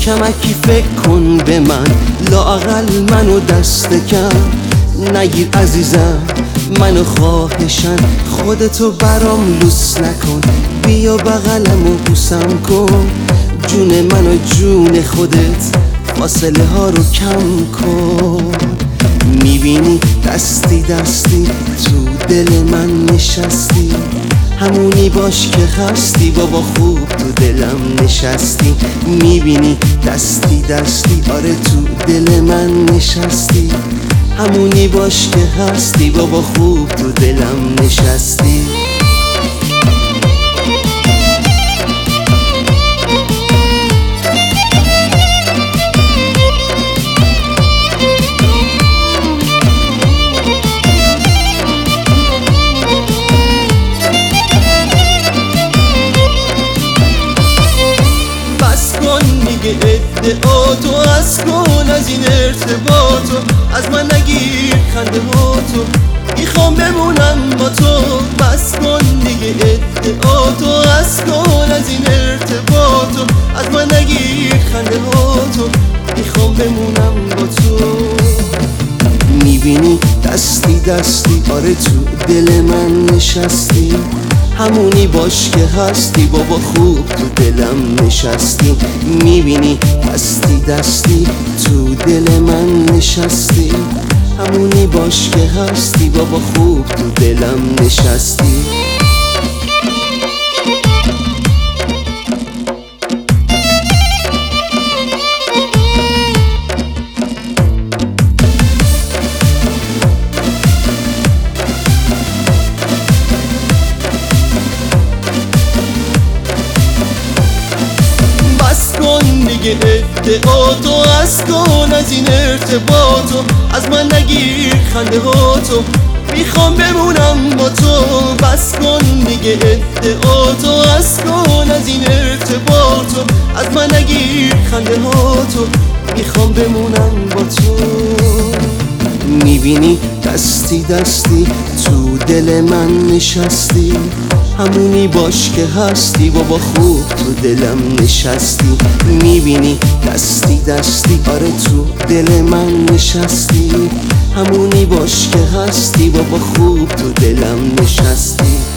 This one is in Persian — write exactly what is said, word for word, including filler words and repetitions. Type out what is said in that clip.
کمکی فکر کن به من، لااقل منو دست کم نگیر عزیزم، منو خواهشن خودتو برام لوس نکن، بیا بغلم و بوسم کن، جون منو جون خودت فاصله ها رو کم کن. میبینی دستی دستی تو دل من نشستی، همونی باش که هستی بابا، خوب تو دلم نشستی. میبینی دستی دستی آره تو دل من نشستی، همونی باش که هستی بابا، خوب تو دلم نشستی. ادعاتو از کن، از این ارتباطو از من نگیر خنده هاتو، میخوام بمونم با تو. بس کن دیگه ادعاتو از کن، از این ارتباطو از من نگیر خنده هاتو، میخوام بمونم با تو. میبینی دستی دستی آره تو دل من نشستی، همونی باش که هستی بابا، خوب تو دلم نشستی. میبینی دستی دستی تو دل من نشستی، همونی باش که هستی بابا، خوب تو دلم نشستی. ادعاتو از کن، از این ارتباطو از من نگیر خنده هاتو، میخوام بمونم با تو. بس کن دیگه ادعاتو از کن، از این ارتباطو از من نگیر خنده هاتو، میخوام بمونم با تو. میبینی دستی دستی تو دل من نشستی، همونی باش که هستی بابا، خوب تو دلم نشستی. میبینی دستی دستی آره تو دل من نشستی، همونی باش که هستی بابا، خوب تو دلم نشستی.